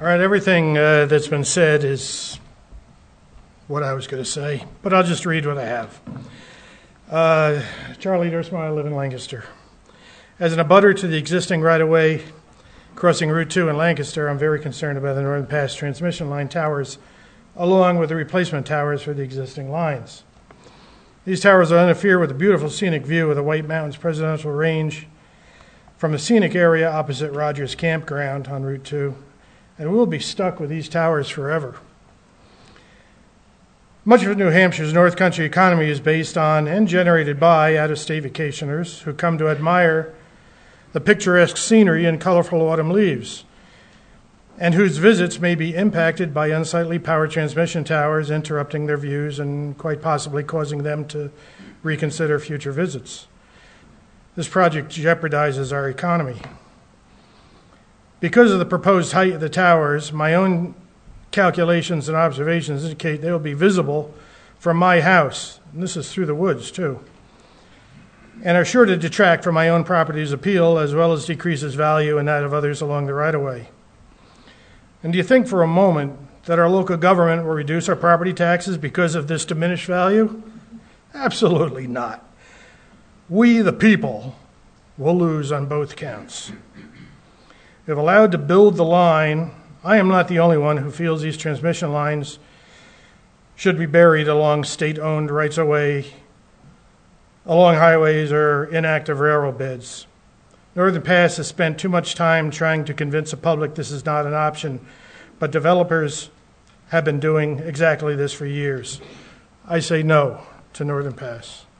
All right, everything that's been said is what I was going to say, but I'll just read what I have. Charlie Dersma, I live in Lancaster. As an abutter to the existing right-of-way crossing Route 2 in Lancaster, I'm very concerned about the Northern Pass transmission line towers, along with the replacement towers for the existing lines. These towers will interfere with the beautiful scenic view of the White Mountains Presidential Range from the scenic area opposite Rogers Campground on Route 2, and we'll be stuck with these towers forever. Much of New Hampshire's North Country economy is based on and generated by out-of-state vacationers who come to admire the picturesque scenery and colorful autumn leaves, and whose visits may be impacted by unsightly power transmission towers interrupting their views and quite possibly causing them to reconsider future visits. This project jeopardizes our economy. Because of the proposed height of the towers, my own calculations and observations indicate they will be visible from my house, and this is through the woods too, and are sure to detract from my own property's appeal as well as decrease its value and that of others along the right-of-way. And do you think for a moment that our local government will reduce our property taxes because of this diminished value? Absolutely not. We, the people, will lose on both counts. If allowed to build the line, I am not the only one who feels these transmission lines should be buried along state-owned rights-of-way, along highways or inactive railroad beds. Northern Pass has spent too much time trying to convince the public this is not an option, but developers have been doing exactly this for years. I say no to Northern Pass.